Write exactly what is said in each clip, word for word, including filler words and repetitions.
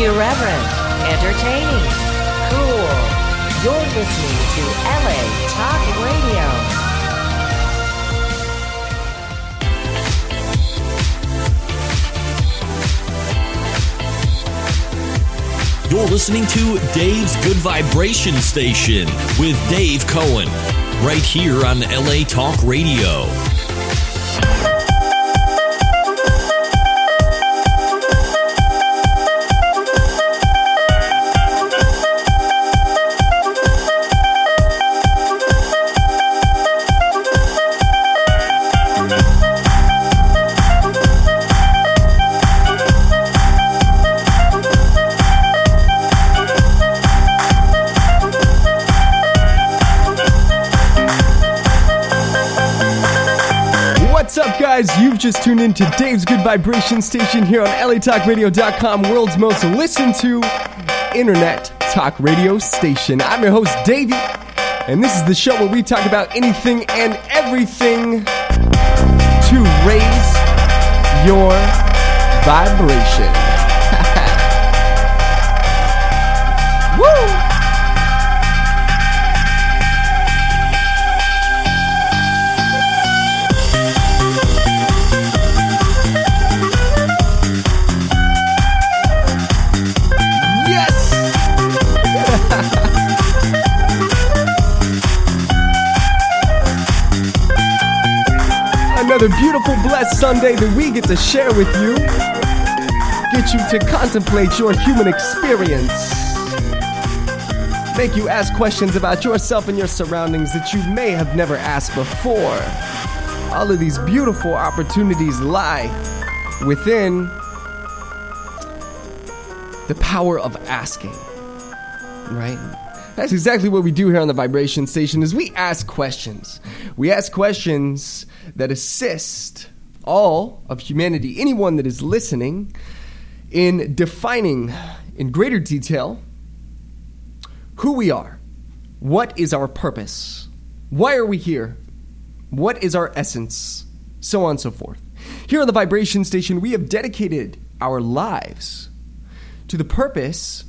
Irreverent, entertaining, cool. You're listening to L A Talk Radio. You're listening to Dave's Good Vibration Station with Dave Cohen, right here on L A Talk Radio. You've just tuned in to Dave's Good Vibration Station here on L A Talk Radio dot com, world's most listened to internet talk radio station. I'm your host, Davey, and this is the show where we talk about anything and everything to raise your vibration. Woo! Another beautiful, blessed Sunday that we get to share with you. Get you to contemplate your human experience. Make you ask questions about yourself and your surroundings that you may have never asked before. All of these beautiful opportunities lie within the power of asking. Right? That's exactly what we do here on the Vibration Station is we ask questions. We ask questions that assist all of humanity, anyone that is listening, in defining in greater detail who we are, what is our purpose, why are we here, what is our essence, so on and so forth. Here on the Vibration Station, we have dedicated our lives to the purpose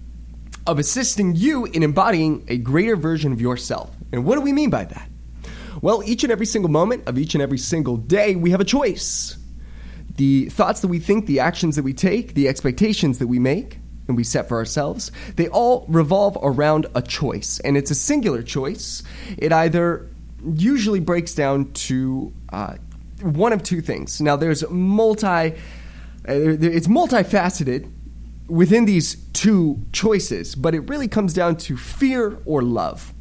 of assisting you in embodying a greater version of yourself. And what do we mean by that? Well, each and every single moment of each and every single day, we have a choice. The thoughts that we think, the actions that we take, the expectations that we make and we set for ourselves, they all revolve around a choice. And it's a singular choice. It either usually breaks down to uh, one of two things. Now, there's multi, uh, it's multifaceted within these two choices, but it really comes down to fear or love.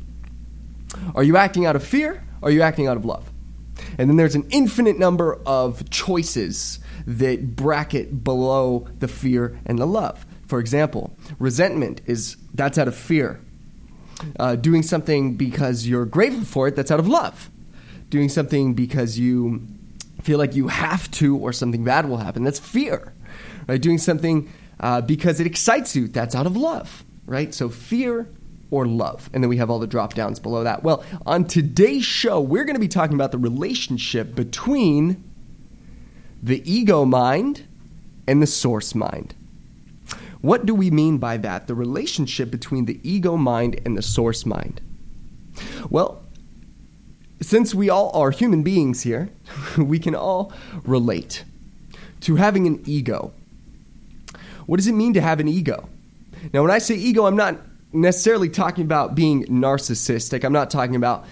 Are you acting out of fear? Or are you acting out of love? And then there's an infinite number of choices that bracket below the fear and the love. For example, resentment is, that's out of fear. Uh, doing something because you're grateful for it, that's out of love. Doing something because you feel like you have to or something bad will happen, that's fear. Right? Doing something uh, because it excites you, that's out of love. Right? So fear or love. And then we have all the drop downs below that. Well, on today's show, we're going to be talking about the relationship between the ego mind and the source mind. What do we mean by that? The relationship between the ego mind and the source mind. Well, since we all are human beings here, we can all relate to having an ego. What does it mean to have an ego? Now, when I say ego, I'm not necessarily talking about being narcissistic. I'm not talking about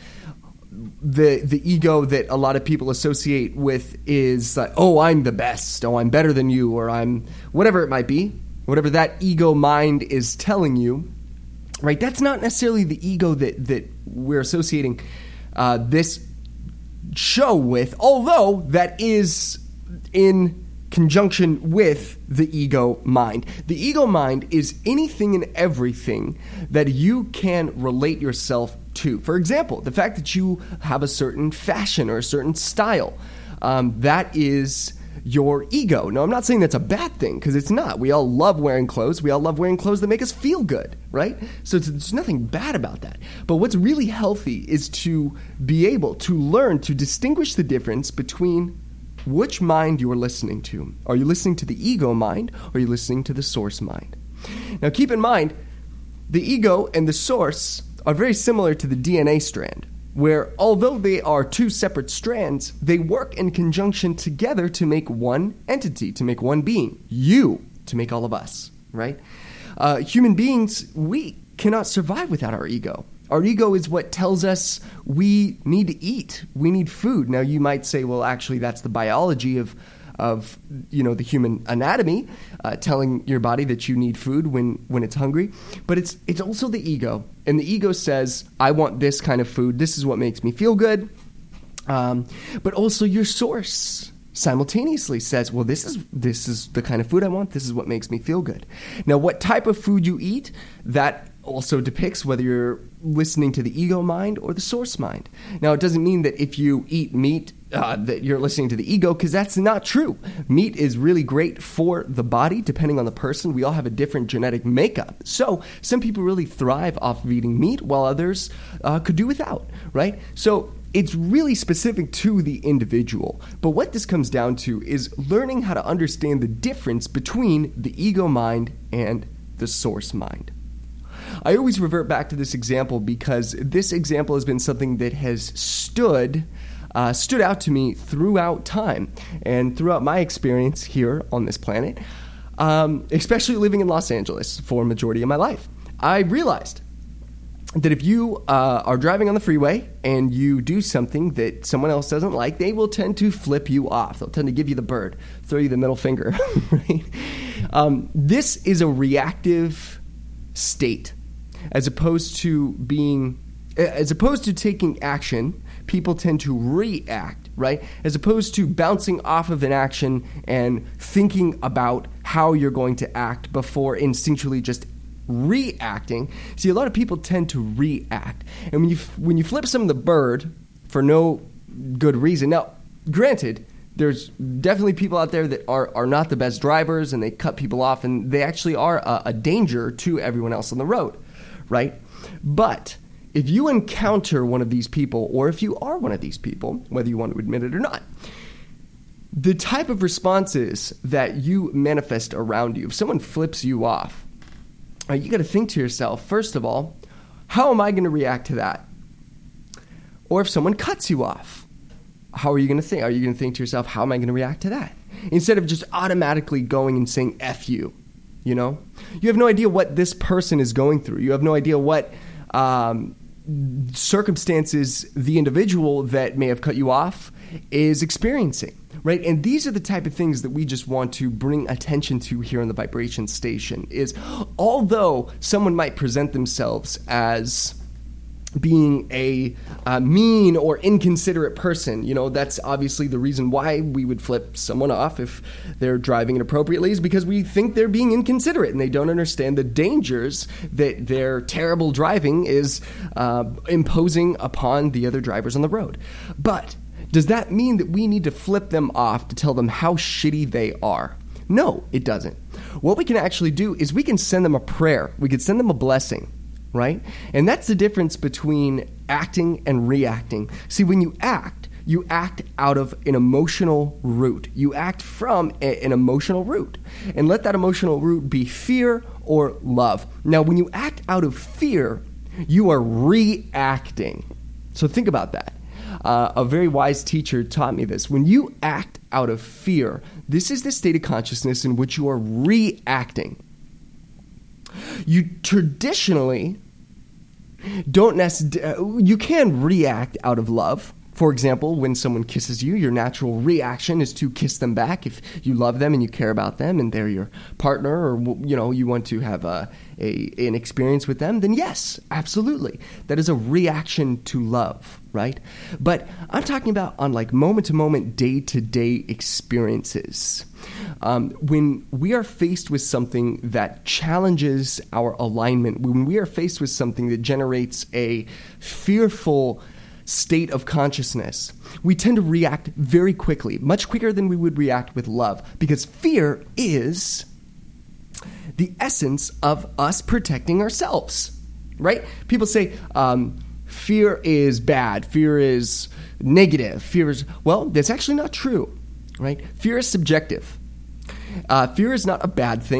the the ego that a lot of people associate with is like, oh, I'm the best, oh, I'm better than you, or I'm whatever it might be, whatever that ego mind is telling you, right? That's not necessarily the ego that, that we're associating uh, this show with, although that is in conjunction with the ego mind. The ego mind is anything and everything that you can relate yourself to. For example, the fact that you have a certain fashion or a certain style, um, that is your ego. Now, I'm not saying that's a bad thing, because it's not. We all love wearing clothes. We all love wearing clothes that make us feel good, right? So it's, there's nothing bad about that. But what's really healthy is to be able to learn to distinguish the difference between which mind you are listening to. Are you listening to the ego mind, or are you listening to the source mind? Now keep in mind, the ego and the source are very similar to the D N A strand, where although they are two separate strands, they work in conjunction together to make one entity, to make one being, you, to make all of us, right? Uh, human beings, we cannot survive without our ego. Our ego is what tells us we need to eat, we need food. Now you might say, well, actually that's the biology of of you know the human anatomy, uh, telling your body that you need food when, when it's hungry. But it's it's also the ego. And the ego says, I want this kind of food. This is what makes me feel good. Um, but also your source simultaneously says, well, this is this is the kind of food I want. This is what makes me feel good. Now, what type of food you eat, that also depicts whether you're listening to the ego mind or the source mind. Now, it doesn't mean that if you eat meat, uh, that you're listening to the ego, because that's not true. Meat is really great for the body, depending on the person. We all have a different genetic makeup. So some people really thrive off of eating meat, while others uh, could do without, right? So it's really specific to the individual. But what this comes down to is learning how to understand the difference between the ego mind and the source mind. I always revert back to this example because this example has been something that has stood uh, stood out to me throughout time and throughout my experience here on this planet, um, especially living in Los Angeles for a majority of my life. I realized that if you uh, are driving on the freeway and you do something that someone else doesn't like, they will tend to flip you off. They'll tend to give you the bird, throw you the middle finger. Right? Um, this is a reactive state. As opposed to being, as opposed to taking action, people tend to react, right? As opposed to bouncing off of an action and thinking about how you're going to act before instinctually just reacting. See, a lot of people tend to react. And when you when you flip some of the bird for no good reason, now, granted, there's definitely people out there that are, are not the best drivers and they cut people off and they actually are a, a danger to everyone else on the road. Right? But if you encounter one of these people, or if you are one of these people, whether you want to admit it or not, the type of responses that you manifest around you, if someone flips you off, uh, you got to think to yourself, first of all, how am I going to react to that? Or if someone cuts you off, how are you going to think? Are you going to think to yourself, how am I going to react to that? Instead of just automatically going and saying F you. You know, you have no idea what this person is going through. You have no idea what um, circumstances the individual that may have cut you off is experiencing, right? And these are the type of things that we just want to bring attention to here on the Vibration Station is, although someone might present themselves as being a uh, mean or inconsiderate person, you know, that's obviously the reason why we would flip someone off if they're driving inappropriately, is because we think they're being inconsiderate and they don't understand the dangers that their terrible driving is uh, imposing upon the other drivers on the road. But does that mean that we need to flip them off to tell them how shitty they are? No, it doesn't. What we can actually do is we can send them a prayer. We could send them a blessing. Right? And that's the difference between acting and reacting. See, when you act, you act out of an emotional root. You act from a, an emotional root. And let that emotional root be fear or love. Now, when you act out of fear, you are reacting. So think about that. Uh, a very wise teacher taught me this. When you act out of fear, this is the state of consciousness in which you are reacting. You traditionally don't necessarily, you can react out of love. For example, when someone kisses you, your natural reaction is to kiss them back if you love them and you care about them and they're your partner, or you know you want to have a, a an experience with them, then yes, absolutely. That is a reaction to love, right? But I'm talking about on like moment-to-moment, day-to-day experiences. Um, when we are faced with something that challenges our alignment, when we are faced with something that generates a fearful state of consciousness, we tend to react very quickly, much quicker than we would react with love, because fear is the essence of us protecting ourselves, right? People say um, fear is bad, fear is negative, fear is, well, that's actually not true, right? Fear is subjective. Uh, fear is not a bad thing.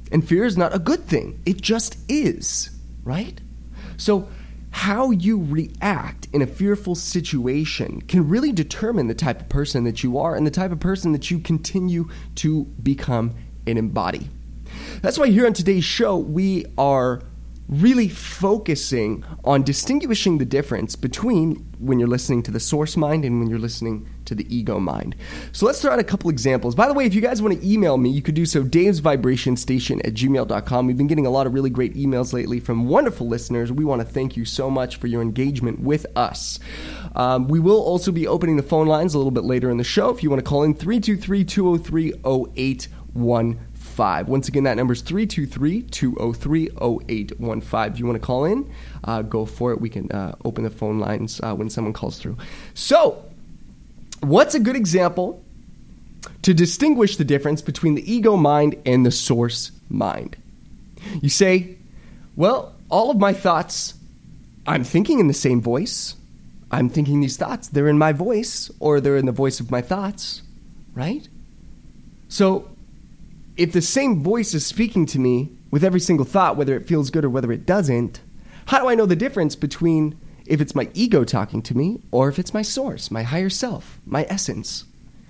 And fear is not a good thing. It just is, right? So how you react in a fearful situation can really determine the type of person that you are and the type of person that you continue to become and embody. That's why here on today's show, we are really focusing on distinguishing the difference between when you're listening to the source mind and when you're listening to the ego mind. So let's throw out a couple examples. By the way, if you guys want to email me, you could do so, daves vibration station at gmail dot com. We've been getting a lot of really great emails lately from wonderful listeners. We want to thank you so much for your engagement with us. Um, we will also be opening the phone lines a little bit later in the show. If you want to call in, three two three, two oh three, oh eight one five. Once again, that number is three two three, two oh three, oh eight one five. If you want to call in, uh, go for it. We can uh, open the phone lines uh, when someone calls through. So, what's a good example to distinguish the difference between the ego mind and the source mind? You say, well, all of my thoughts, I'm thinking in the same voice. I'm thinking these thoughts. They're in my voice, or they're in the voice of my thoughts, right? So, if the same voice is speaking to me with every single thought, whether it feels good or whether it doesn't, how do I know the difference between if it's my ego talking to me or if it's my source, my higher self, my essence?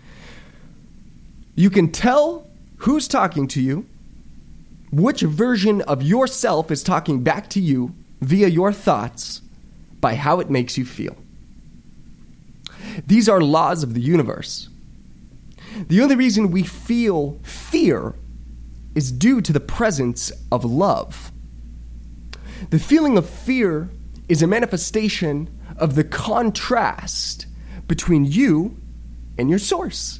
You can tell who's talking to you, which version of yourself is talking back to you via your thoughts, by how it makes you feel. These are laws of the universe. The only reason we feel fear is due to the presence of love. The feeling of fear is a manifestation of the contrast between you and your source.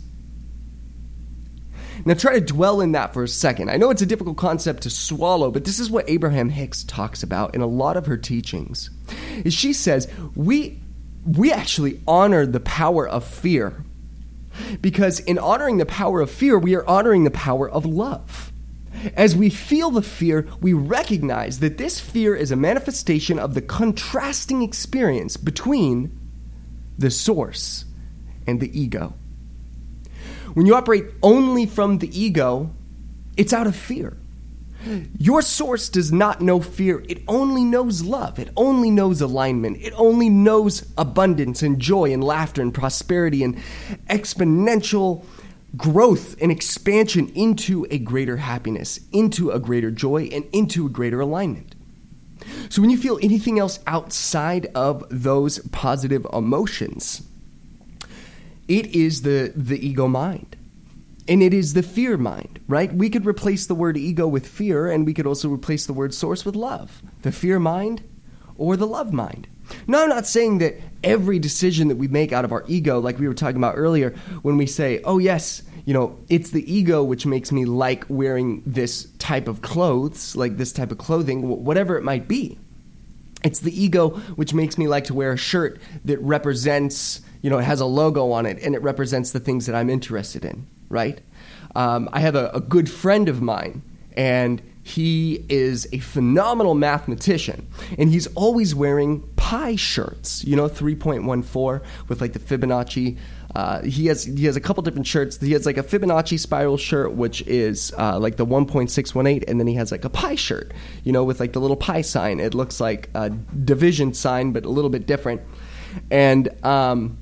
Now try to dwell in that for a second. I know it's a difficult concept to swallow, but this is what Abraham Hicks talks about in a lot of her teachings. Is she says, we, we actually honor the power of fear. Because in honoring the power of fear, we are honoring the power of love. As we feel the fear, we recognize that this fear is a manifestation of the contrasting experience between the source and the ego. When you operate only from the ego, it's out of fear. Your source does not know fear. It only knows love. It only knows alignment. It only knows abundance and joy and laughter and prosperity and exponential growth and expansion into a greater happiness, into a greater joy, and into a greater alignment. So when you feel anything else outside of those positive emotions, it is the, the ego mind. And it is the fear mind, right? We could replace the word ego with fear, and we could also replace the word source with love. The fear mind or the love mind. Now, I'm not saying that every decision that we make out of our ego, like we were talking about earlier, when we say, oh yes, you know, it's the ego which makes me like wearing this type of clothes, like this type of clothing, whatever it might be. It's the ego which makes me like to wear a shirt that represents, you know, it has a logo on it, and it represents the things that I'm interested in. Right? Um, I have a, a good friend of mine, and he is a phenomenal mathematician, and he's always wearing pi shirts, you know, three point one four with like the Fibonacci. Uh, he has he has a couple different shirts. He has like a Fibonacci spiral shirt, which is uh, like the one point six one eight, and then he has like a pi shirt, you know, with like the little pi sign. It looks like a division sign, but a little bit different. And um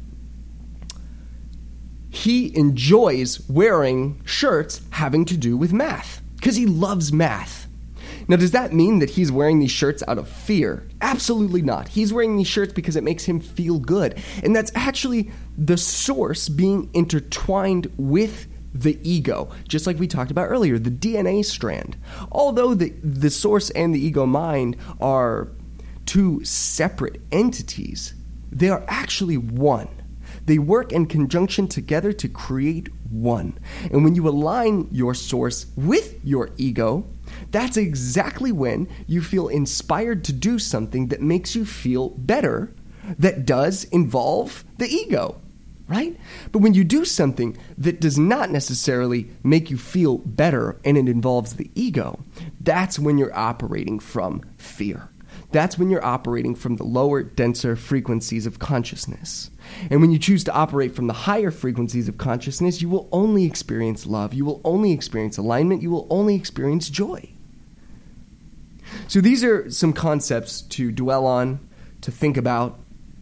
he enjoys wearing shirts having to do with math because he loves math. Now, does that mean that he's wearing these shirts out of fear? Absolutely not. He's wearing these shirts because it makes him feel good. And that's actually the source being intertwined with the ego, just like we talked about earlier, the D N A strand. Although the, the source and the ego mind are two separate entities, they are actually one. They work in conjunction together to create one. And when you align your source with your ego, that's exactly when you feel inspired to do something that makes you feel better, that does involve the ego, right? But when you do something that does not necessarily make you feel better and it involves the ego, that's when you're operating from fear. that's when you're operating from the lower, denser frequencies of consciousness. And when you choose to operate from the higher frequencies of consciousness, you will only experience love. You will only experience alignment. You will only experience joy. So these are some concepts to dwell on, to think about,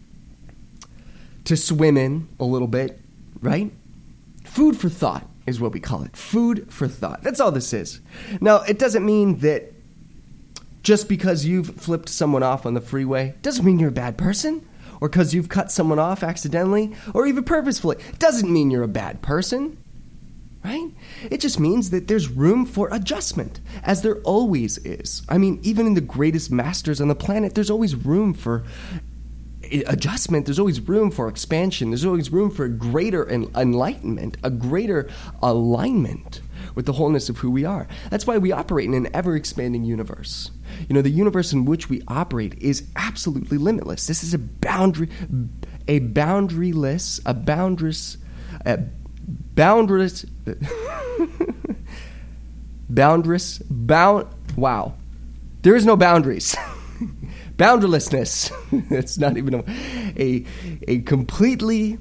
to swim in a little bit, right? Food for thought is what we call it. Food for thought. That's all this is. Now, it doesn't mean that just because you've flipped someone off on the freeway doesn't mean you're a bad person, or because you've cut someone off accidentally or even purposefully doesn't mean you're a bad person, right? It just means that there's room for adjustment, as there always is. I mean, even in the greatest masters on the planet, there's always room for adjustment. There's always room for expansion. There's always room for greater enlightenment, a greater alignment with the wholeness of who we are. That's why we operate in an ever-expanding universe. You know, the universe in which we operate is absolutely limitless. This is a boundary, a boundaryless, a boundless, a boundless, boundless, bound. Wow, there is no boundaries. Boundarylessness. It's not even a, a a completely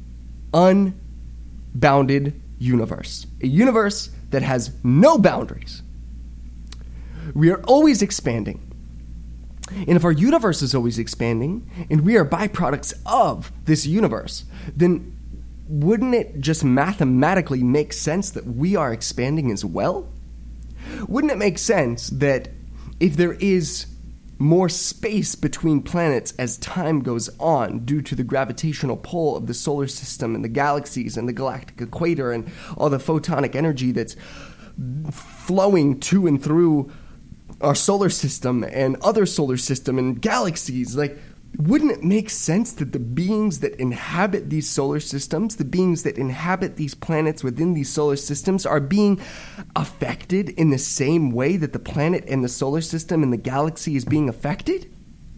unbounded universe. A universe that has no boundaries. We are always expanding. And if our universe is always expanding, and we are byproducts of this universe, then wouldn't it just mathematically make sense that we are expanding as well? Wouldn't it make sense that if there is more space between planets as time goes on due to the gravitational pull of the solar system and the galaxies and the galactic equator and all the photonic energy that's flowing to and through our solar system and other solar system and galaxies, like, wouldn't it make sense that the beings that inhabit these solar systems, the beings that inhabit these planets within these solar systems, are being affected in the same way that the planet and the solar system and the galaxy is being affected?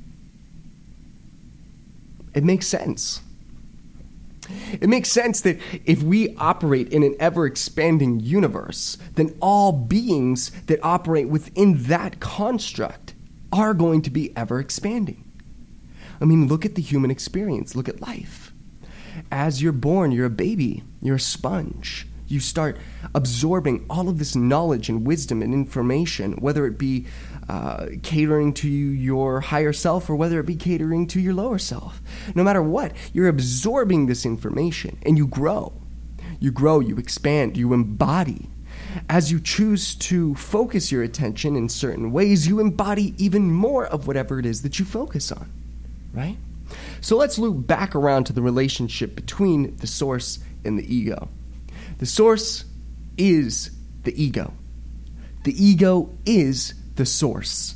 It makes sense. It makes sense that if we operate in an ever-expanding universe, then all beings that operate within that construct are going to be ever-expanding. I mean, look at the human experience. Look at life. As you're born, you're a baby. You're a sponge. You start absorbing all of this knowledge and wisdom and information, whether it be uh, catering to your higher self or whether it be catering to your lower self. No matter what, you're absorbing this information and you grow. You grow, you expand, you embody. As you choose to focus your attention in certain ways, you embody even more of whatever it is that you focus on. Right? So let's loop back around to the relationship between the source and the ego. The source is the ego. The ego is the source.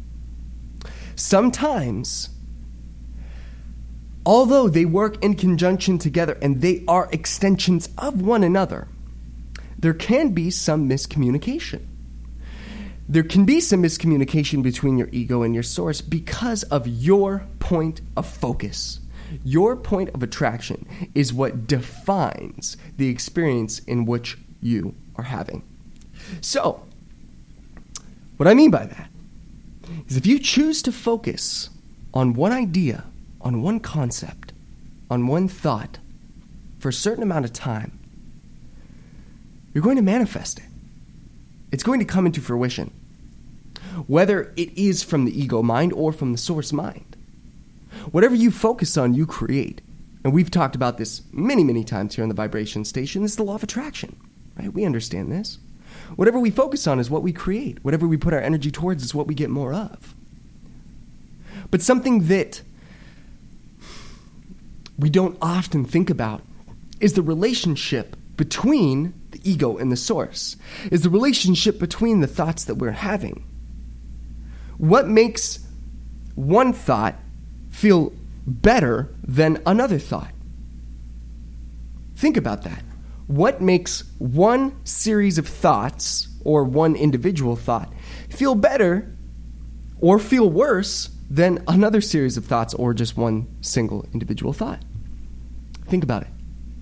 Sometimes, although they work in conjunction together and they are extensions of one another, there can be some miscommunication. There can be some miscommunication between your ego and your source because of your point of focus. Your point of attraction is what defines the experience in which you are having. So, what I mean by that is if you choose to focus on one idea, on one concept, on one thought for a certain amount of time, you're going to manifest it. It's going to come into fruition, whether it is from the ego mind or from the source mind. Whatever you focus on, you create. And we've talked about this many, many times here on the Vibration Station. This is the law of attraction, right? We understand this. Whatever we focus on is what we create. Whatever we put our energy towards is what we get more of. But something that we don't often think about is the relationship between the ego and the source, is the relationship between the thoughts that we're having. What makes one thought feel better than another thought? Think about that. What makes one series of thoughts or one individual thought feel better or feel worse than another series of thoughts or just one single individual thought? Think about it.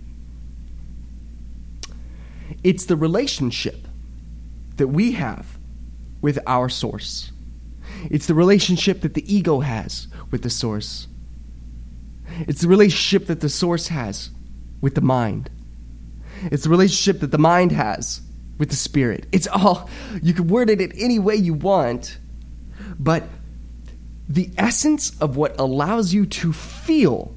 It's the relationship that we have with our source. It's the relationship that the ego has with the source. It's the relationship that the source has with the mind. It's the relationship that the mind has with the spirit. It's all, you can word it in any way you want, but the essence of what allows you to feel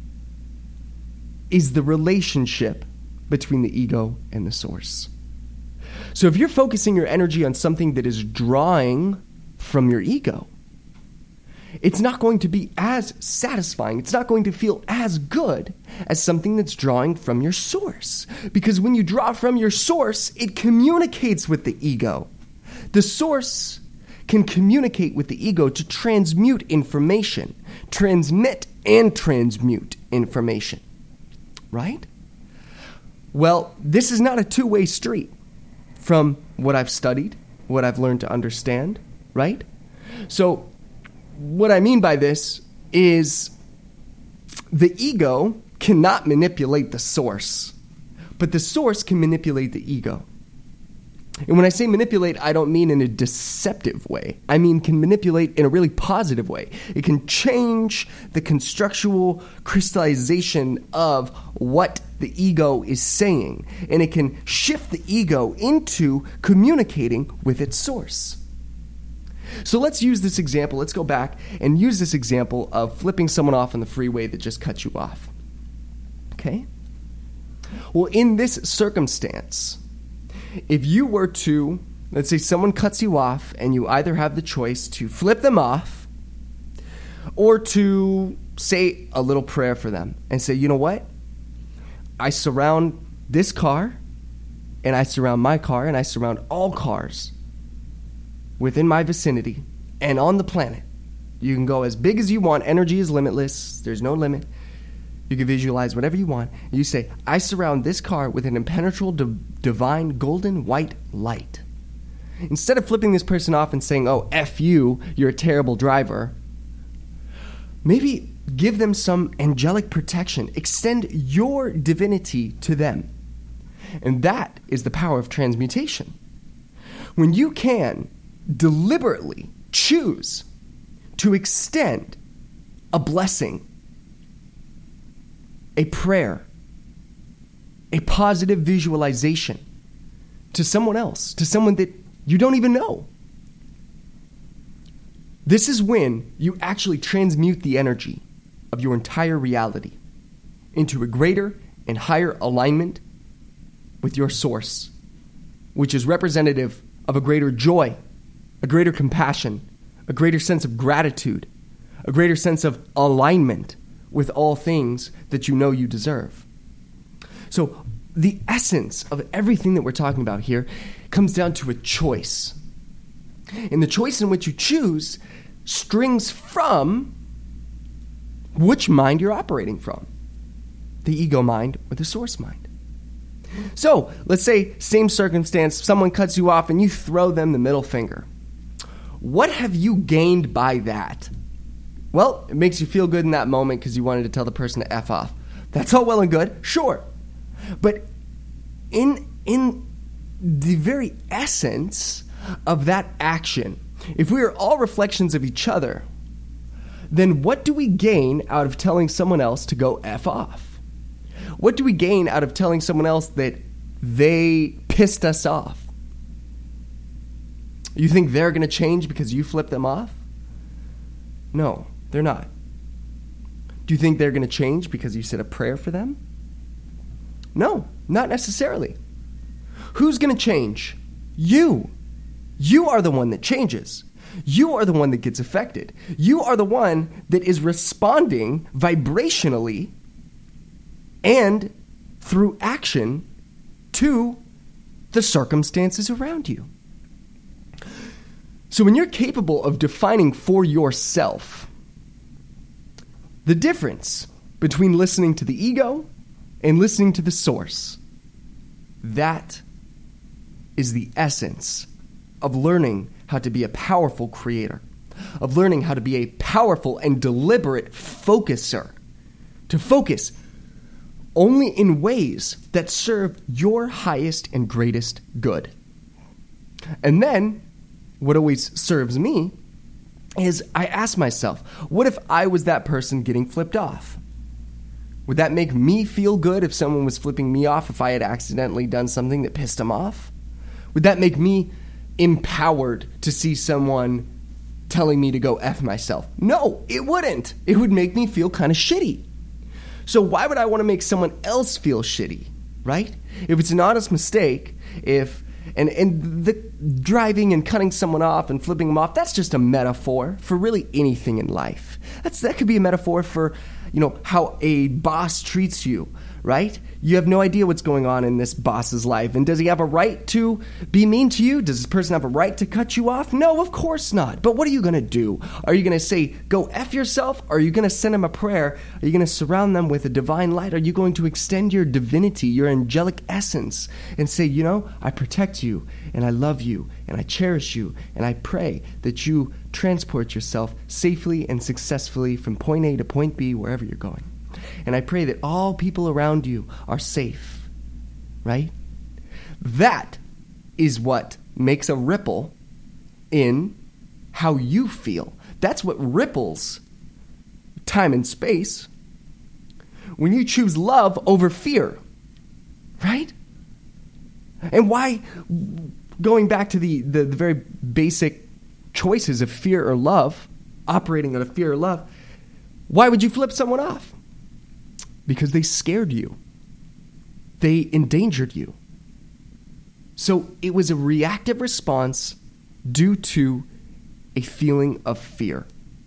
is the relationship between the ego and the source. So if you're focusing your energy on something that is drawing from your ego, it's not going to be as satisfying. It's not going to feel as good as something that's drawing from your source. Because when you draw from your source, it communicates with the ego. The source can communicate with the ego to transmute information, transmit and transmute information. Right? Well, this is not a two-way street from what I've studied, what I've learned to understand, right? So what I mean by this is the ego cannot manipulate the source, but the source can manipulate the ego. And when I say manipulate, I don't mean in a deceptive way. I mean can manipulate in a really positive way. It can change the constructual crystallization of what the ego is saying, and it can shift the ego into communicating with its source. So let's use this example. Let's go back and use this example of flipping someone off on the freeway that just cut you off. Okay? Well, in this circumstance, if you were to, let's say someone cuts you off and you either have the choice to flip them off or to say a little prayer for them and say, you know what? I surround this car and I surround my car and I surround all cars within my vicinity and on the planet. You can go as big as you want. Energy is limitless. There's no limit. You can visualize whatever you want. You say, I surround this car with an impenetrable, di- divine, golden, white light. Instead of flipping this person off and saying, oh, F you, you're a terrible driver, maybe give them some angelic protection. Extend your divinity to them. And that is the power of transmutation. When you can deliberately choose to extend a blessing, a prayer, a positive visualization to someone else, to someone that you don't even know. This is when you actually transmute the energy of your entire reality into a greater and higher alignment with your source, which is representative of a greater joy, a greater compassion, a greater sense of gratitude, a greater sense of alignment with all things that you know you deserve. So the essence of everything that we're talking about here comes down to a choice. And the choice in which you choose strings from which mind you're operating from, the ego mind or the source mind. So let's say, same circumstance, someone cuts you off and you throw them the middle finger. What have you gained by that? Well, it makes you feel good in that moment because you wanted to tell the person to F off. That's all well and good, sure. But in in the very essence of that action, if we are all reflections of each other, then what do we gain out of telling someone else to go F off? What do we gain out of telling someone else that they pissed us off? You think they're going to change because you flipped them off? No, they're not. Do you think they're going to change because you said a prayer for them? No, not necessarily. Who's going to change? You. You are the one that changes. You are the one that gets affected. You are the one that is responding vibrationally and through action to the circumstances around you. So when you're capable of defining for yourself the difference between listening to the ego and listening to the source, that is the essence of learning how to be a powerful creator, of learning how to be a powerful and deliberate focuser, to focus only in ways that serve your highest and greatest good. And then, what always serves me is I ask myself, what if I was that person getting flipped off? Would that make me feel good if someone was flipping me off if I had accidentally done something that pissed them off? Would that make me empowered to see someone telling me to go F myself? No, it wouldn't. It would make me feel kind of shitty. So why would I want to make someone else feel shitty, right? If it's an honest mistake, if and and the driving and cutting someone off and flipping them off, that's just a metaphor for really anything in life. That's that could be a metaphor for, you know, how a boss treats you, right? You have no idea what's going on in this boss's life. And does he have a right to be mean to you? Does this person have a right to cut you off? No, of course not. But what are you going to do? Are you going to say, go F yourself? Or are you going to send them a prayer? Are you going to surround them with a divine light? Are you going to extend your divinity, your angelic essence, and say, you know, I protect you, and I love you, and I cherish you, and I pray that you transport yourself safely and successfully from point A to point B, wherever you're going. And I pray that all people around you are safe, right? That is what makes a ripple in how you feel. That's what ripples time and space when you choose love over fear, right? And why, going back to the, the, the very basic choices of fear or love, operating out of fear or love, why would you flip someone off? Because they scared you. They endangered you. So it was a reactive response due to a feeling of fear.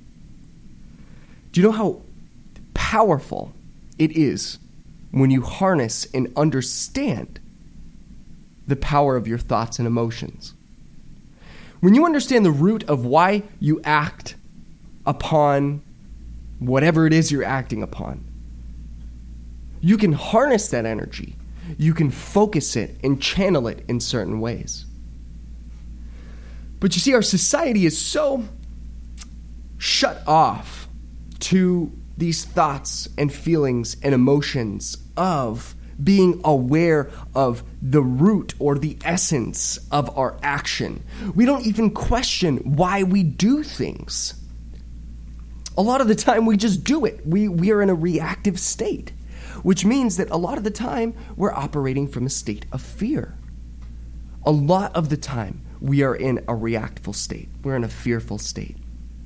Do you know how powerful it is when you harness and understand the power of your thoughts and emotions? When you understand the root of why you act upon whatever it is you're acting upon, you can harness that energy. You can focus it and channel it in certain ways. But you see, our society is so shut off to these thoughts and feelings and emotions of being aware of the root or the essence of our action. We don't even question why we do things. A lot of the time we just do it. We, we are in a reactive state, which means that a lot of the time we're operating from a state of fear. A lot of the time we are in a reactful state. We're in a fearful state.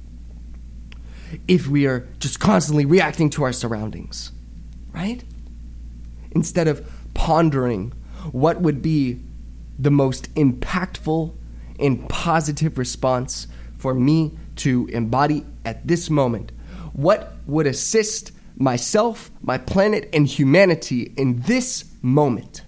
If we are just constantly reacting to our surroundings, right? Instead of pondering what would be the most impactful and positive response for me to embody at this moment. What would assist myself, my planet, and humanity in this moment?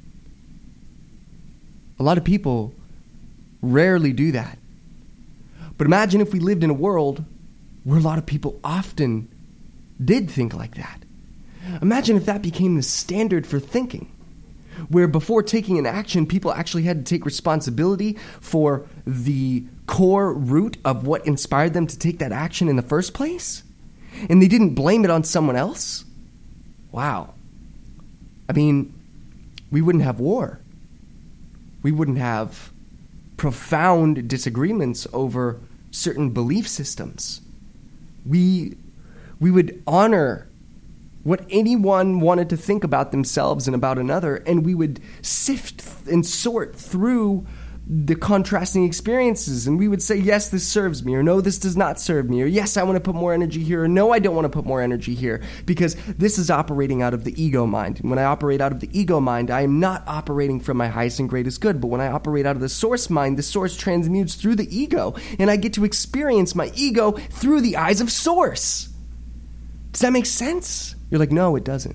A lot of people rarely do that. But imagine if we lived in a world where a lot of people often did think like that. Imagine if that became the standard for thinking, where before taking an action, people actually had to take responsibility for the core root of what inspired them to take that action in the first place, and they didn't blame it on someone else. Wow. I mean, we wouldn't have war. We wouldn't have profound disagreements over certain belief systems. We, we would honor what anyone wanted to think about themselves and about another, and we would sift and sort through the contrasting experiences, and we would say, yes, this serves me, or no, this does not serve me, or yes, I want to put more energy here, or no, I don't want to put more energy here, because this is operating out of the ego mind. And when I operate out of the ego mind, I am not operating from my highest and greatest good, but when I operate out of the source mind, the source transmutes through the ego, and I get to experience my ego through the eyes of source. Does that make sense? You're like, no, it doesn't.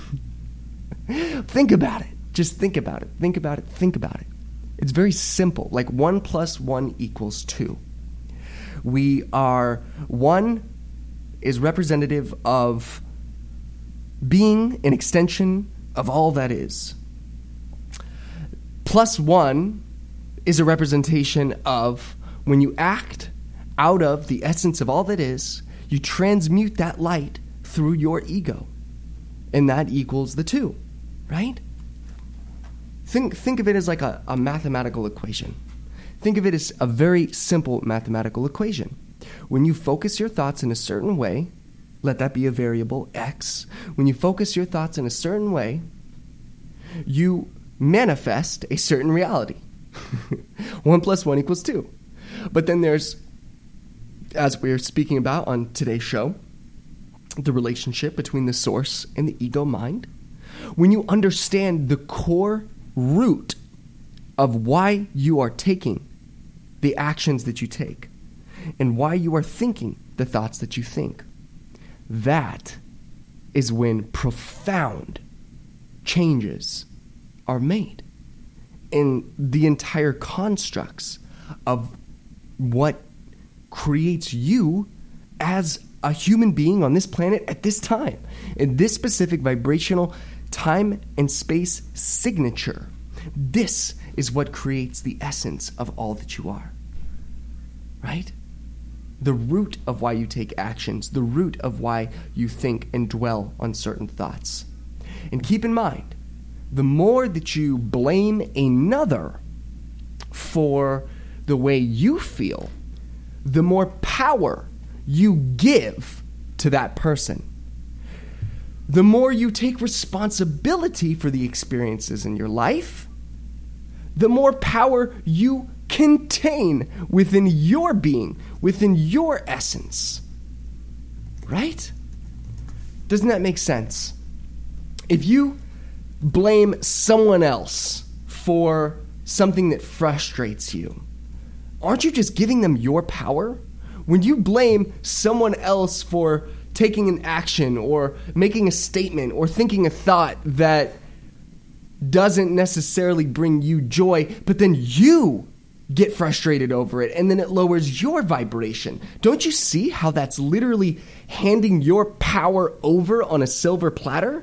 Think about it. Just think about it. Think about it. Think about it. It's very simple. Like one plus one equals two. We are, one is representative of being an extension of all that is. Plus one is a representation of when you act out of the essence of all that is, you transmute that light through your ego. And that equals the two, right? Think think of it as like a, a mathematical equation. Think of it as a very simple mathematical equation. When you focus your thoughts in a certain way, let that be a variable, X. When you focus your thoughts in a certain way, you manifest a certain reality. One plus one equals two. But then there's, as we're speaking about on today's show, the relationship between the source and the ego mind. When you understand the core root of why you are taking the actions that you take and why you are thinking the thoughts that you think, that is when profound changes are made in the entire constructs of what creates you as a human being on this planet at this time, in this specific vibrational time and space signature. This is what creates the essence of all that you are, right? The root of why you take actions, the root of why you think and dwell on certain thoughts. And keep in mind, the more that you blame another for the way you feel, the more power you give to that person. The more you take responsibility for the experiences in your life, the more power you contain within your being, within your essence. Right? Doesn't that make sense? If you blame someone else for something that frustrates you, aren't you just giving them your power? When you blame someone else for taking an action or making a statement or thinking a thought that doesn't necessarily bring you joy, but then you get frustrated over it and then it lowers your vibration. Don't you see how that's literally handing your power over on a silver platter?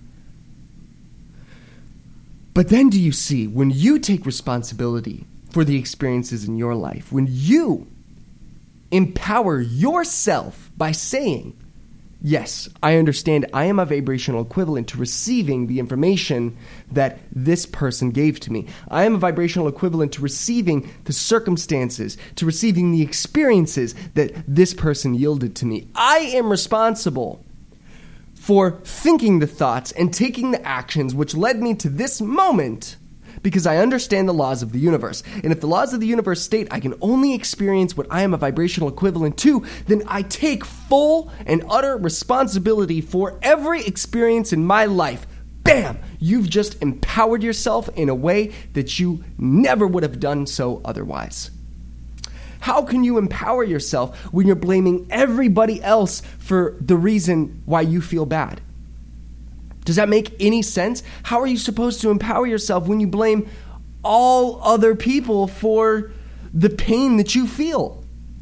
But then do you see, when you take responsibility for the experiences in your life, when you empower yourself by saying, yes, I understand I am a vibrational equivalent to receiving the information that this person gave to me. I am a vibrational equivalent to receiving the circumstances, to receiving the experiences that this person yielded to me. I am responsible for thinking the thoughts and taking the actions which led me to this moment, because I understand the laws of the universe. And if the laws of the universe state I can only experience what I am a vibrational equivalent to, then I take full and utter responsibility for every experience in my life. Bam! You've just empowered yourself in a way that you never would have done so otherwise. How can you empower yourself when you're blaming everybody else for the reason why you feel bad? Does that make any sense? How are you supposed to empower yourself when you blame all other people for the pain that you feel?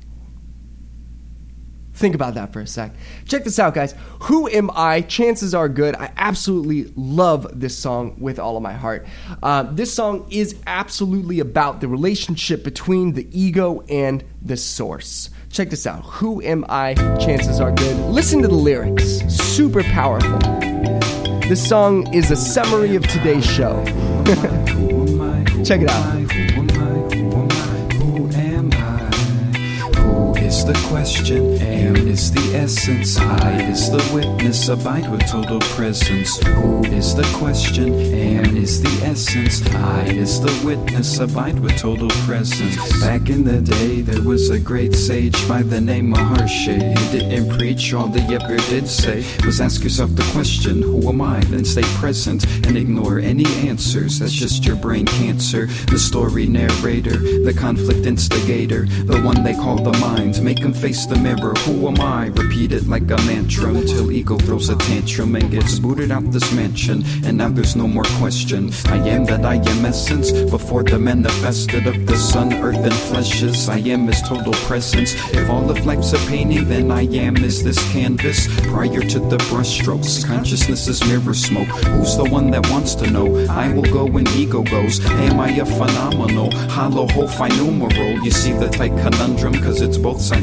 Think about that for a sec. Check this out, guys. Who Am I? Chances Are Good. I absolutely love this song with all of my heart. Uh, this song is absolutely about the relationship between the ego and the source. Check this out. Who Am I? Chances Are Good. Listen to the lyrics. Super powerful. This song is a summary of today's show. Check it out. The question, am is the essence, I is the witness, abide with total presence. Who is the question, am is the essence, I is the witness, abide with total presence. Back in the day there was a great sage by the name of Maharshi. He didn't preach, all he ever did say was ask yourself the question, who am I? Then stay present and ignore any answers, that's just your brain cancer. The story narrator, the conflict instigator, the one they call the mind. Make him face the mirror, who am I? Repeat it like a mantra until ego throws a tantrum and gets booted out this mansion. And now there's no more question. I am that I am essence, before the manifested of the sun, earth and fleshes. I am his total presence. If all of life's a painting, then I am is this canvas. Prior to the brushstrokes, consciousness is mirror smoke. Who's the one that wants to know? I will go when ego goes. Am I a phenomenal hollow whole numeral? You see the tight conundrum, cause it's both sides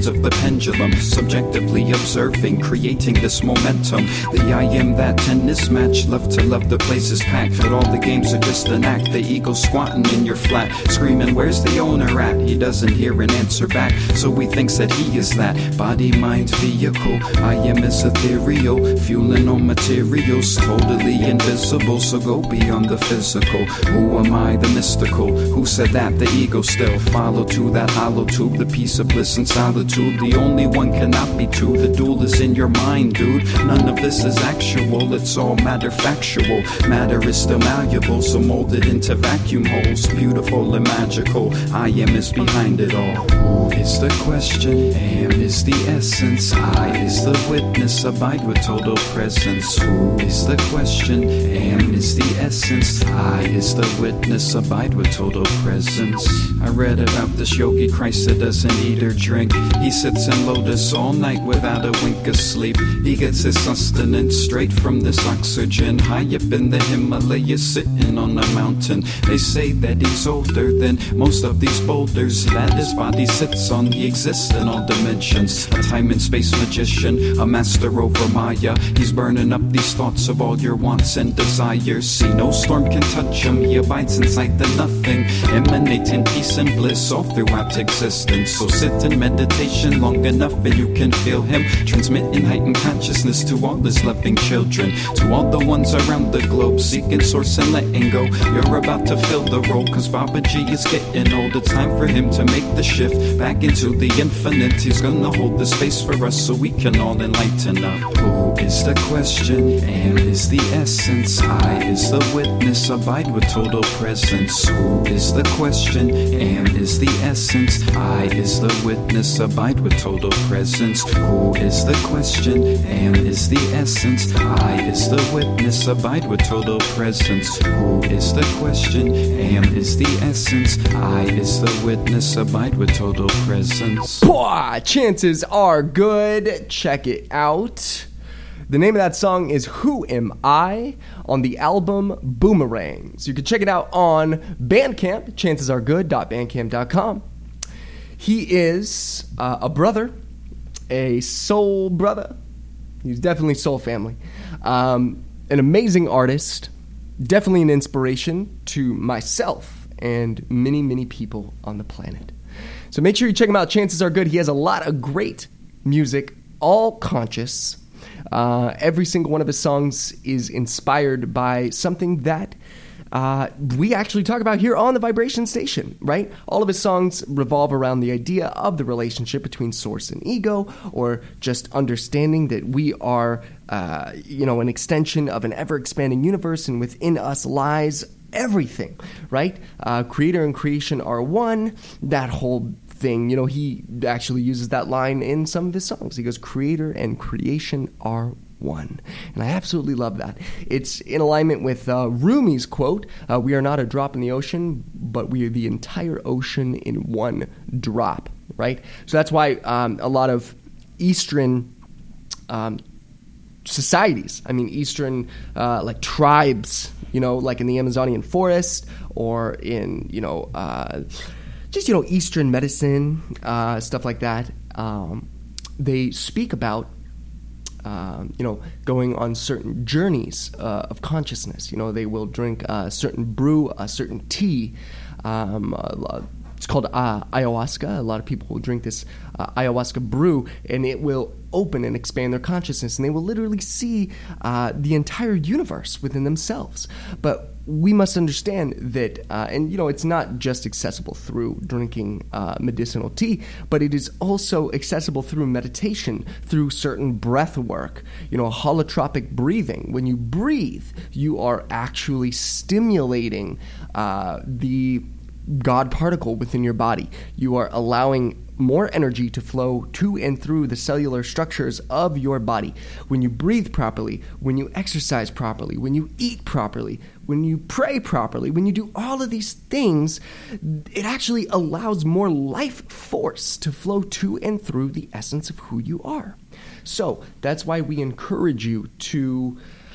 hands of the pendulum, subjectively observing, creating this momentum. The I am that tennis match, love to love, the place is packed, but all the games are just an act. The ego squatting in your flat, screaming, where's the owner at? He doesn't hear an answer back, so he thinks that he is that body, mind, vehicle. I am is ethereal, fueling on materials, totally invisible, so go beyond the physical. Who am I, the mystical? Who said that? The ego still follow to that hollow tube, the peace of bliss and solitude. The only one cannot be two, the duel is in your mind, dude. None of this is actual, it's all matter factual. Matter is still malleable, so molded into vacuum holes, beautiful and magical. I am is behind it all. Who is the question? Am is the essence. I is the witness, abide with total presence. Who is the question? Am is the essence. I is the witness, abide with total presence. I read about this yogi Christ that doesn't eat or drink. He sits in lotus all night without a wink of sleep. He gets his sustenance straight from this oxygen. High up in the Himalayas, sitting on a mountain. They say that he's older than most of these boulders, that his body sits on. He exists in all dimensions, a time and space magician, a master over Maya. He's burning up these thoughts of all your wants and desires. See, no storm can touch him. He abides inside the nothing, emanating peace and bliss all throughout existence. So sit in meditation long enough and you can feel him transmitting heightened consciousness to all his loving children, to all the ones around the globe, seeking source and letting go. You're about to fill the role, cause Babaji is getting old. It's time for him to make the shift back into the infinite. He's gonna hold the space for us so we can all enlighten up. Who is the question? Am is the essence. I is the witness, abide with total presence. Who is the question? Am is the essence. I is the witness, abide with total presence. Who is the question? Am is the essence. I is the witness, abide with total presence. Who is the question? Am is the essence. I is the witness, abide with total presence. Boah, chances are good. Check it out. The name of that song is Who Am I on the album Boomerangs. You can check it out on Bandcamp, chances are good dot bandcamp dot com. He is uh, a brother, a soul brother. He's definitely soul family. Um, an amazing artist, definitely an inspiration to myself and many, many people on the planet. So make sure you check him out. Chances are good. He has a lot of great music, all conscious. Uh, every single one of his songs is inspired by something that uh, we actually talk about here on the Vibration Station, right? All of his songs revolve around the idea of the relationship between source and ego, or just understanding that we are, uh, you know, an extension of an ever-expanding universe, and within us lies everything, right? Uh, creator and creation are one. That whole thing, you know, he actually uses that line in some of his songs. He goes, creator and creation are one. And I absolutely love that. It's in alignment with uh, Rumi's quote, uh, we are not a drop in the ocean, but we are the entire ocean in one drop, right? So that's why um, a lot of Eastern um, societies, I mean, Eastern, uh, like tribes, you know, like in the Amazonian forest or in, you know, uh, just, you know, Eastern medicine, uh, stuff like that. Um, they speak about, um, you know, going on certain journeys uh, of consciousness. You know, they will drink a certain brew, a certain tea. Um, uh, it's called uh, ayahuasca. A lot of people will drink this uh, ayahuasca brew, and it will open and expand their consciousness, and they will literally see uh, the entire universe within themselves. But we must understand that, uh, and you know, it's not just accessible through drinking uh, medicinal tea, but it is also accessible through meditation, through certain breath work, you know, holotropic breathing. When you breathe, you are actually stimulating uh, the God particle within your body. You are allowing more energy to flow to and through the cellular structures of your body. When you breathe properly, when you exercise properly, when you eat properly, when you pray properly, when you do all of these things, it actually allows more life force to flow to and through the essence of who you are. So that's why we encourage you to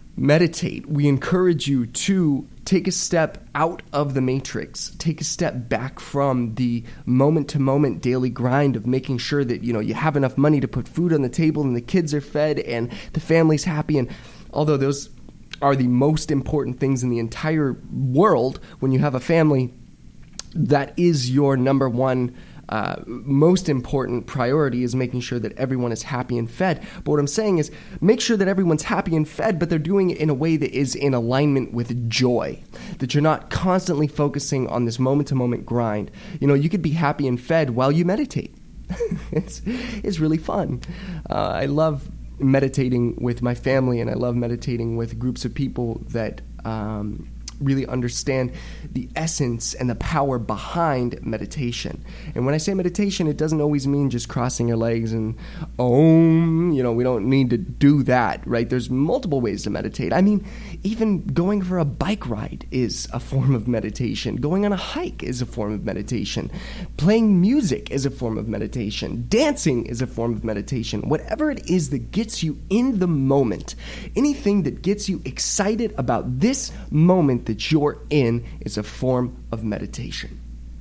meditate, we encourage you to take a step out of the matrix, take a step back from the moment-to-moment daily grind of making sure that, you know, you have enough money to put food on the table and the kids are fed and the family's happy. And although those are the most important things in the entire world, when you have a family, that is your number one Uh, most important priority, is making sure that everyone is happy and fed. But what I'm saying is, make sure that everyone's happy and fed, but they're doing it in a way that is in alignment with joy, that you're not constantly focusing on this moment-to-moment grind. You know, you could be happy and fed while you meditate. it's, it's really fun. Uh, I love meditating with my family, and I love meditating with groups of people that um, really understand the essence and the power behind meditation. And when I say meditation, it doesn't always mean just crossing your legs and om, you know, we don't need to do that, right? There's multiple ways to meditate. I mean, even going for a bike ride is a form of meditation. Going on a hike is a form of meditation. Playing music is a form of meditation. Dancing is a form of meditation. Whatever it is that gets you in the moment, anything that gets you excited about this moment that you're in is a form of meditation.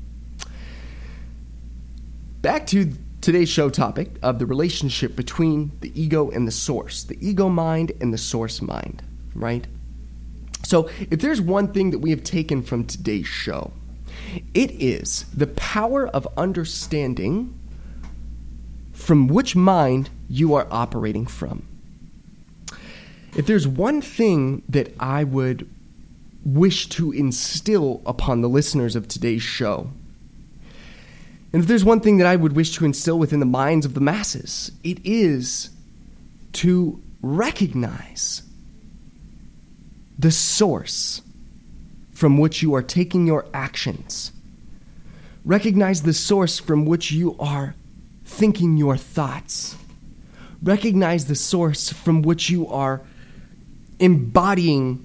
Back to today's show topic of the relationship between the ego and the source, the ego mind and the source mind, right? So if there's one thing that we have taken from today's show, it is the power of understanding from which mind you are operating from. If there's one thing that I would wish to instill upon the listeners of today's show, and if there's one thing that I would wish to instill within the minds of the masses, it is to recognize the source from which you are taking your actions. Recognize the source from which you are thinking your thoughts. Recognize the source from which you are embodying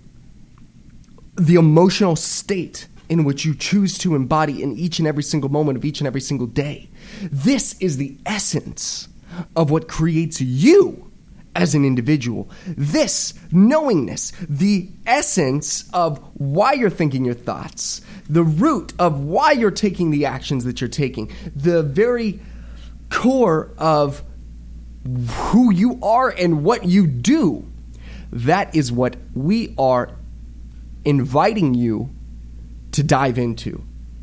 the emotional state in which you choose to embody in each and every single moment of each and every single day. This is the essence of what creates you as an individual. This knowingness, the essence of why you're thinking your thoughts, the root of why you're taking the actions that you're taking, the very core of who you are and what you do, that is what we are inviting you to dive into.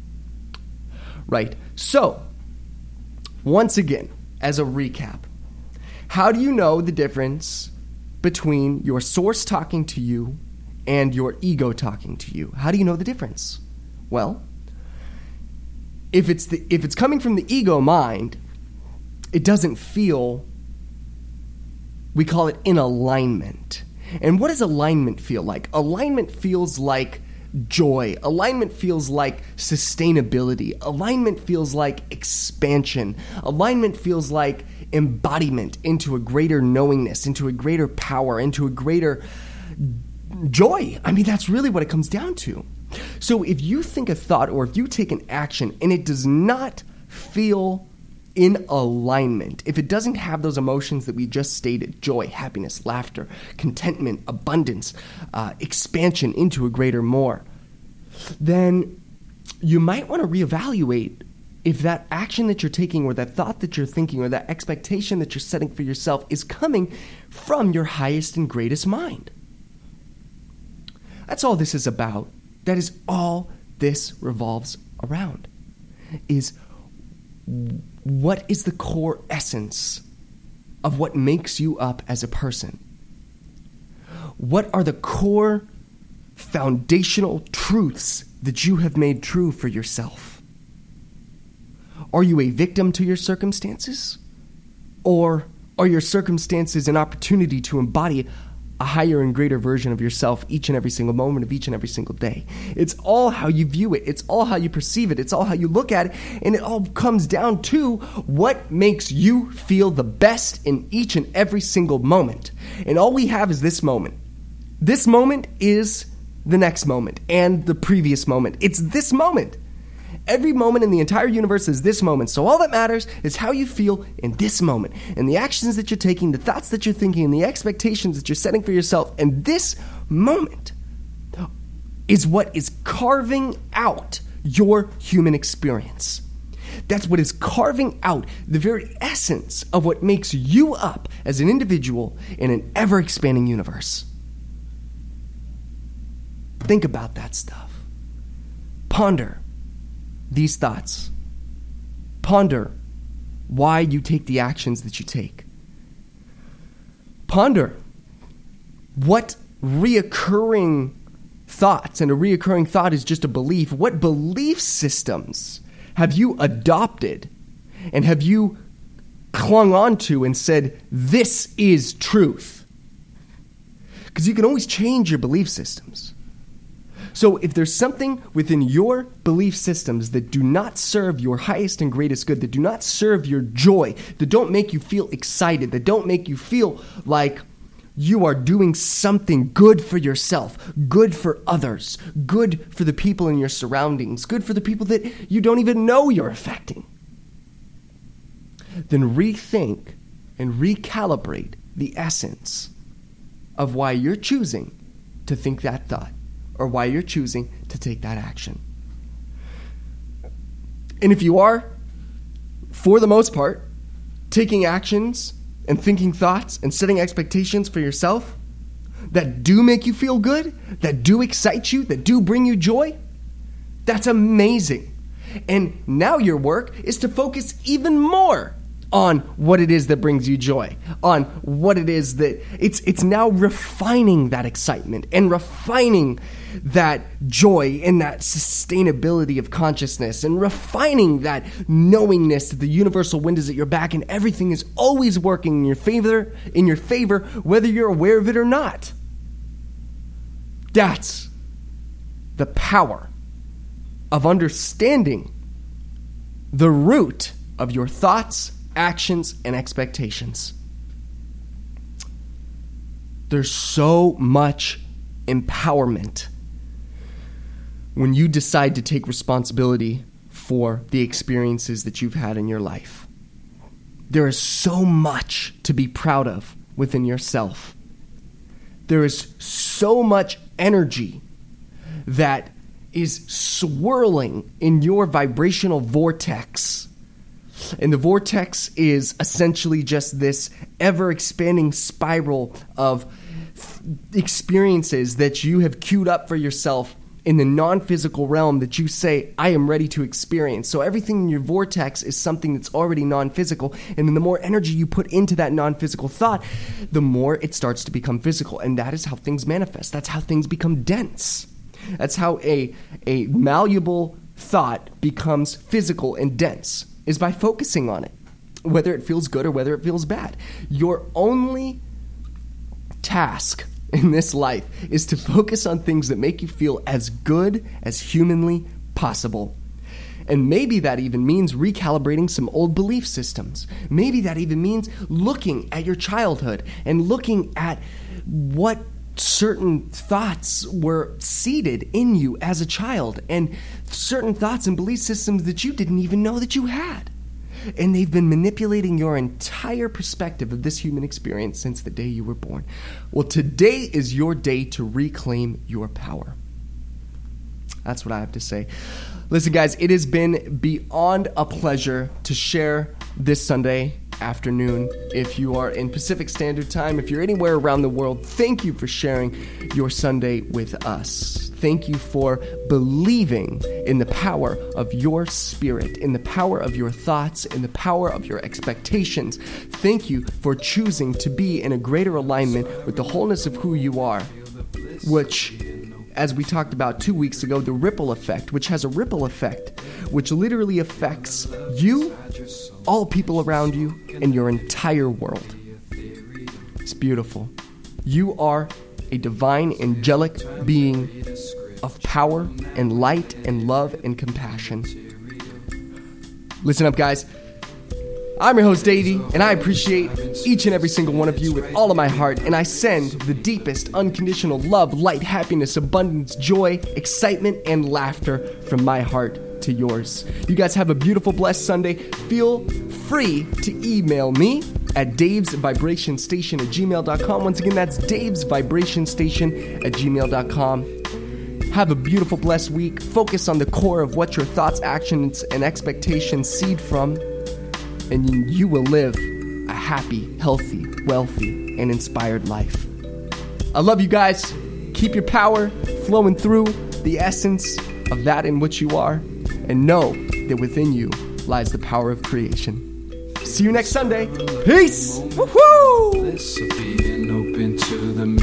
Right. So, once again, as a recap, how do you know the difference between your source talking to you and your ego talking to you? How do you know the difference? Well, if it's the if it's coming from the ego mind, it doesn't feel, we call it in alignment. And what does alignment feel like? Alignment feels like joy. Alignment feels like sustainability. Alignment feels like expansion. Alignment feels like embodiment into a greater knowingness, into a greater power, into a greater joy. I mean, that's really what it comes down to. So if you think a thought or if you take an action and it does not feel in alignment, if it doesn't have those emotions that we just stated, joy, happiness, laughter, contentment, abundance, uh, expansion into a greater more, then you might want to reevaluate if that action that you're taking or that thought that you're thinking or that expectation that you're setting for yourself is coming from your highest and greatest mind. That's all this is about. That is all this revolves around, is what is the core essence of what makes you up as a person? What are the core foundational truths that you have made true for yourself? Are you a victim to your circumstances? Or are your circumstances an opportunity to embody a higher and greater version of yourself each and every single moment of each and every single day? It's all how you view it. It's all how you perceive it. It's all how you look at it. And it all comes down to what makes you feel the best in each and every single moment. And all we have is this moment. This moment is the next moment and the previous moment. It's this moment. Every moment in the entire universe is this moment. So all that matters is how you feel in this moment. And the actions that you're taking, the thoughts that you're thinking, and the expectations that you're setting for yourself in this moment is what is carving out your human experience. That's what is carving out the very essence of what makes you up as an individual in an ever-expanding universe. Think about that stuff. Ponder these thoughts. Ponder why you take the actions that you take. Ponder what reoccurring thoughts, and a reoccurring thought is just a belief. What belief systems have you adopted and have you clung on to and said, this is truth? Because you can always change your belief systems. So if there's something within your belief systems that do not serve your highest and greatest good, that do not serve your joy, that don't make you feel excited, that don't make you feel like you are doing something good for yourself, good for others, good for the people in your surroundings, good for the people that you don't even know you're affecting, then rethink and recalibrate the essence of why you're choosing to think that thought or why you're choosing to take that action. And if you are, for the most part, taking actions and thinking thoughts and setting expectations for yourself that do make you feel good, that do excite you, that do bring you joy, that's amazing. And now your work is to focus even more on what it is that brings you joy, on what it is that it's it's now refining that excitement and refining that joy and that sustainability of consciousness and refining that knowingness that the universal wind is at your back and everything is always working in your favor, in your favor, whether you're aware of it or not. That's the power of understanding the root of your thoughts, actions, and expectations. There's so much empowerment when you decide to take responsibility for the experiences that you've had in your life. There is so much to be proud of within yourself. There is so much energy that is swirling in your vibrational vortex. And the vortex is essentially just this ever-expanding spiral of experiences that you have queued up for yourself in the non-physical realm that you say, I am ready to experience. So everything in your vortex is something that's already non-physical. And then the more energy you put into that non-physical thought, the more it starts to become physical. And that is how things manifest. That's how things become dense. That's how a, a malleable thought becomes physical and dense, is by focusing on it, whether it feels good or whether it feels bad. Your only task in this life is to focus on things that make you feel as good as humanly possible. And maybe that even means recalibrating some old belief systems. Maybe that even means looking at your childhood and looking at what certain thoughts were seeded in you as a child and certain thoughts and belief systems that you didn't even know that you had. And they've been manipulating your entire perspective of this human experience since the day you were born. Well, today is your day to reclaim your power. That's what I have to say. Listen, guys, it has been beyond a pleasure to share this Sunday afternoon. If you are in Pacific Standard Time, if you're anywhere around the world, thank you for sharing your Sunday with us. Thank you for believing in the power of your spirit, in the power of your thoughts, in the power of your expectations. Thank you for choosing to be in a greater alignment with the wholeness of who you are, which, as we talked about two weeks ago, the ripple effect, which has a ripple effect, which literally affects you, all people around you, and your entire world. It's beautiful. You are a divine, angelic being of power and light and love and compassion. Listen up, guys. I'm your host, Davey, and I appreciate each and every single one of you with all of my heart, and I send the deepest unconditional love, light, happiness, abundance, joy, excitement, and laughter from my heart to yours. You guys have a beautiful, blessed Sunday. Feel free to email me at daves vibration station at gmail dot com. Once again, that's daves vibration station at gmail dot com. Have a beautiful, blessed week. Focus on the core of what your thoughts, actions, and expectations seed from, and you will live a happy, healthy, wealthy, and inspired life. I love you guys. Keep your power flowing through the essence of that in which you are, and know that within you lies the power of creation. See you next Sunday. Peace. Woohoo! This of being open to the